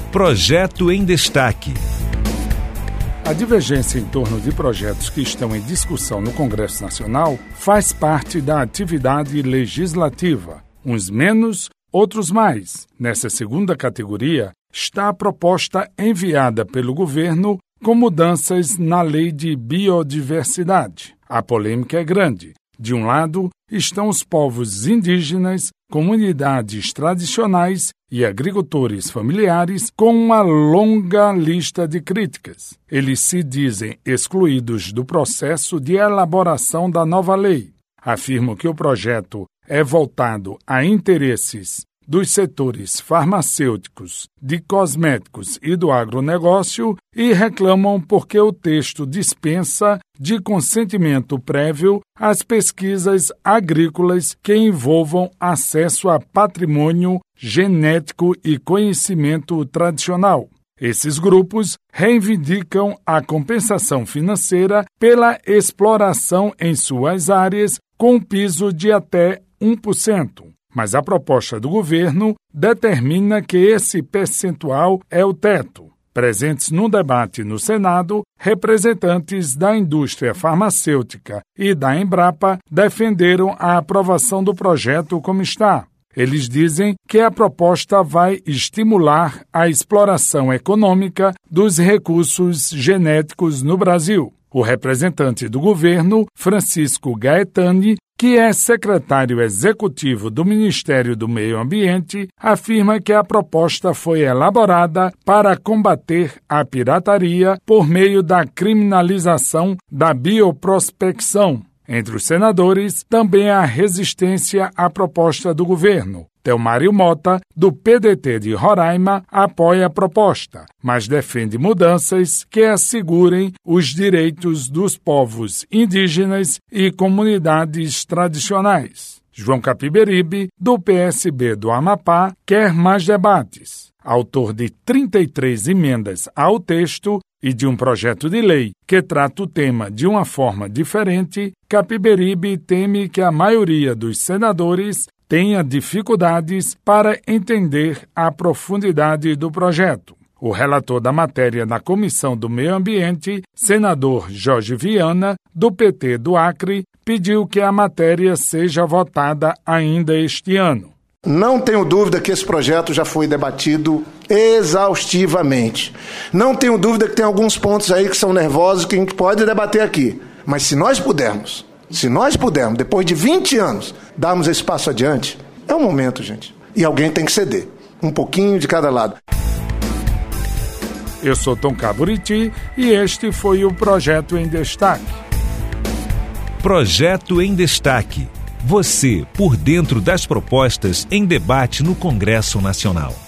Projeto em Destaque. A divergência em torno de projetos que estão em discussão no Congresso Nacional faz parte da atividade legislativa, uns menos, outros mais. Nessa segunda categoria está a proposta enviada pelo governo com mudanças na Lei de Biodiversidade. A polêmica é grande. De um lado estão os povos indígenas, comunidades tradicionais e agricultores familiares com uma longa lista de críticas. Eles se dizem excluídos do processo de elaboração da nova lei. Afirmam que o projeto é voltado a interesses dos setores farmacêuticos, de cosméticos e do agronegócio e reclamam porque o texto dispensa de consentimento prévio as pesquisas agrícolas que envolvam acesso a patrimônio genético e conhecimento tradicional. Esses grupos reivindicam a compensação financeira pela exploração em suas áreas com um piso de até 1%. Mas a proposta do governo determina que esse percentual é o teto. Presentes no debate no Senado, representantes da indústria farmacêutica e da Embrapa defenderam a aprovação do projeto como está. Eles dizem que a proposta vai estimular a exploração econômica dos recursos genéticos no Brasil. O representante do governo, Francisco Gaetani, que é secretário executivo do Ministério do Meio Ambiente, afirma que a proposta foi elaborada para combater a pirataria por meio da criminalização da bioprospecção. Entre os senadores, também há resistência à proposta do governo. Telmário Mota, do PDT de Roraima, apoia a proposta, mas defende mudanças que assegurem os direitos dos povos indígenas e comunidades tradicionais. João Capiberibe, do PSB do Amapá, quer mais debates. Autor de 33 emendas ao texto e de um projeto de lei que trata o tema de uma forma diferente, Capiberibe teme que a maioria dos senadores tenha dificuldades para entender a profundidade do projeto. O relator da matéria na Comissão do Meio Ambiente, senador Jorge Viana, do PT do Acre, pediu que a matéria seja votada ainda este ano. Não tenho dúvida que esse projeto já foi debatido exaustivamente. Não tenho dúvida que tem alguns pontos aí que são nervosos que a gente pode debater aqui. Mas se nós pudermos, depois de 20 anos, darmos esse passo adiante, é o momento, gente. E alguém tem que ceder. Um pouquinho de cada lado. Eu sou Tom Caburiti e este foi o Projeto em Destaque. Projeto em Destaque. Você por dentro das propostas em debate no Congresso Nacional.